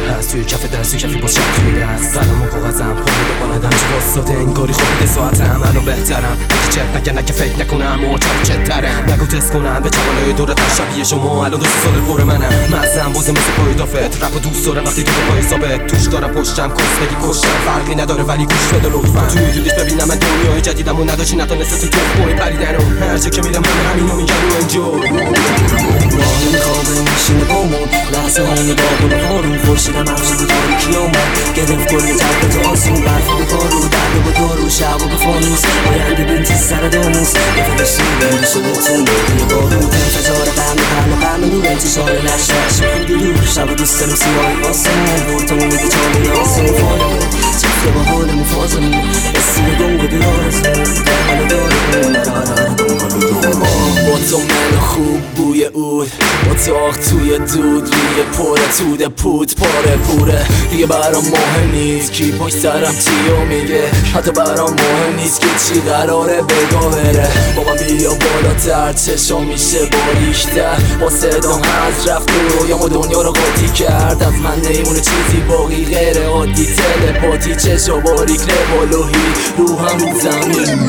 هست توی کف دست، توی کفی باز شب توی دست قلم و کاغذم خورده بالادم چه واسطه انگاری خوابیده ساعتم منو بهترم اگه چت نگه فکر نکنم چترم نگو تست کنم به جوانای دورتر شبیه شما الان 2 سال پر منم مزم بازه مثل پایدافت رپ دوست دارم وقتی تو پای ثابت توش دارم پشتم کسبگی کشتم فرقی نداره ولی گوش بده لطفا توی دیدش ببینم من دنیای جدیدمو نداشتی نتونستی تو پای پریدنو هر جا که میرم همینو میگم انجوی راهی خوابه میشینه بامون لحظه های بابون هارون خورشیدم همشه به تاریکی آمد گرفت کل جبه تو آسون برف به کارو درد به دارو شب و به فانوس آینده بینتی سر داموس یه فرشتی بینده شده تون یه بارون انفجار قرن نور انتشار نشش خودی دور شب دوست دارم سیاهی آسمون برتمون میگه چاله آسمون فالمون چفته با حالمون فازمون اسیم گنگ و درارزمون دنبال دارمون با تو من خوب بوی اود اتاق توی دود ریه پره توده پود پاره پوره دیگه برام مهم نیست کی پشت سرم چیو میگه حتی برام مهم نیست که چی قراره بگا بره با من بیا بالاتر چشم میشه باریشتر با صدام از رفت و رویام و دنیا رو قاطی کرد از من نیمونه چیزی باقی غیر عادی تلپاتی چشم باریک لبالوهی روحم رو زمین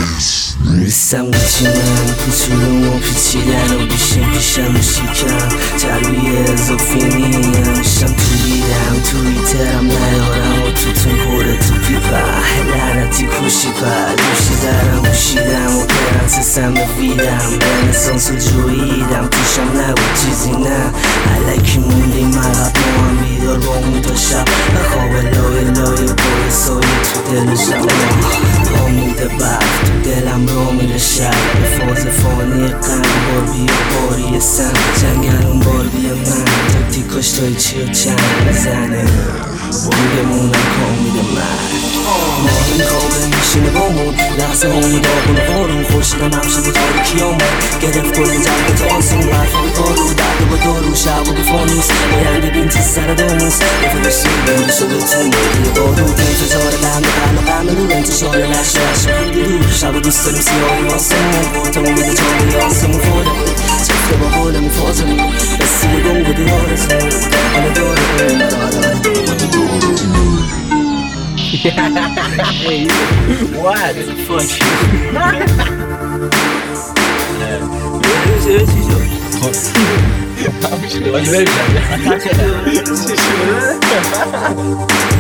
رسم گوچی من کوچولو و پیچیدن و پیشم و شکم چربی اضافی میشم توی ترم نیارم و توتون پره تو پیپه لعنتی کوشی پر دوشی درم بوشیدم و پرنسسم بفیدم رنسانس رو جویدم توشم نبود چیزی نه علکی موندیم مقب ما هم بیدار با اون تا شب و خواب لای بای سایه تو دلشم آموده برف تو دلم را میره شب به فاز فانی قند بار بیا باری سم جنگلون بار بیا من تکتی کاشتای چی و چند بزنه بایدمونم کامیده من ماهی خوابه میشینه بامون لحظه همون داغون بارون خورشیدم همشه به تاریکی آمد گرفت کل جنگ تو آسون برف و کارو درد و دارو شب و به فانوس آینده بینتی سر داموس یه فرشتی بینده شده تون یه بارون انفجار قرن نور انتشار نشش خودی دور شب دوست داریم سیاهی آسمون برتمون میده چاله آسمون فالمون چفته با حالمون فازمون بسیه گنگ و درارزمون دنبال دارمون Hey, what? Fuck you.